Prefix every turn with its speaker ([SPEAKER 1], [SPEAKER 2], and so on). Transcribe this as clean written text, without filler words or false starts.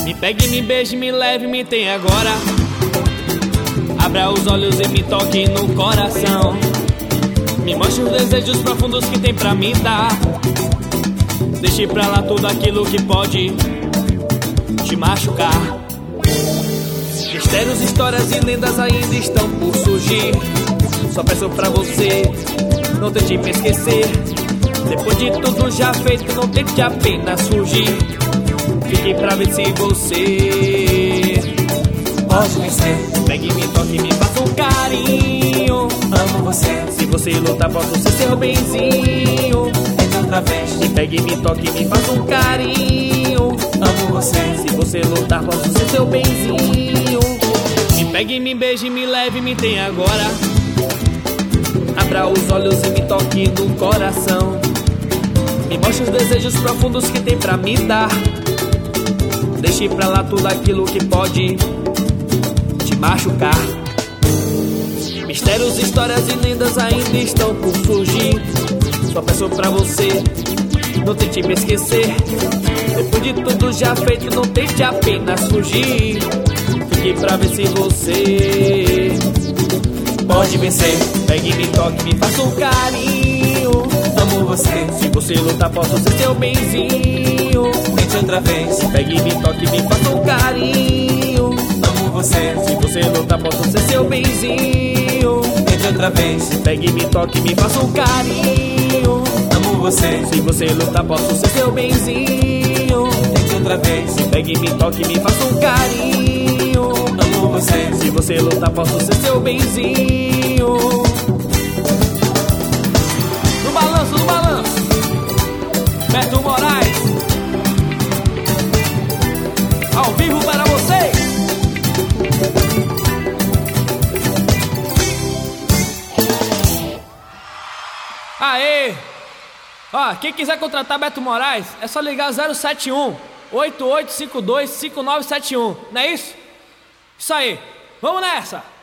[SPEAKER 1] Me pegue, me beije, me leve, me tem agora. Abra os olhos e me toque no coração. Me mostre os desejos profundos que tem pra me dar. Deixe pra lá tudo aquilo que pode te machucar. Mistérios, histórias e lendas ainda estão por surgir. Só peço pra você, não tente me esquecer. Depois de tudo já feito, não tente apenas fugir. Fique pra ver se você
[SPEAKER 2] pode vencer.
[SPEAKER 1] Pegue, me toque, me faça um carinho.
[SPEAKER 2] Amo você.
[SPEAKER 1] Se você lutar, posso ser seu benzinho.
[SPEAKER 2] Entre outra vez.
[SPEAKER 1] Me pegue, me toque, me faça um carinho.
[SPEAKER 2] Amo você.
[SPEAKER 1] Se você lutar, posso ser seu benzinho. Me pegue, me beije, me leve, me tem agora. Abra os olhos e me toque no coração. Me mostre os desejos profundos que tem pra me dar. Deixe pra lá tudo aquilo que pode te machucar. Mistérios, histórias e lendas ainda estão por surgir. Só peço pra você, não tente me esquecer. Depois de tudo já feito, não tente apenas fugir. Fique pra ver se você
[SPEAKER 2] pode vencer.
[SPEAKER 1] Pegue, me toque, me faça um carinho.
[SPEAKER 2] Amo você.
[SPEAKER 1] Se você lutar, posso ser seu benzinho.
[SPEAKER 2] Tente outra vez.
[SPEAKER 1] Pegue, me toque, me faça um carinho.
[SPEAKER 2] Amo você.
[SPEAKER 1] Se você lutar, posso ser seu benzinho.
[SPEAKER 2] Tente outra vez.
[SPEAKER 1] Pegue, me toque, me faça um carinho.
[SPEAKER 2] Amo você.
[SPEAKER 1] Se você lutar, posso ser seu benzinho.
[SPEAKER 2] Tente outra vez.
[SPEAKER 1] Pegue, me toque, me faça um carinho.
[SPEAKER 2] Amo você.
[SPEAKER 1] Se você lutar, posso ser seu benzinho. No balanço, no balanço. Beto Moraes, ao vivo para vocês. Aê! Ó, quem quiser contratar Beto Moraes, é só ligar 071 8852 5971. Não é isso? Isso aí. Vamos nessa!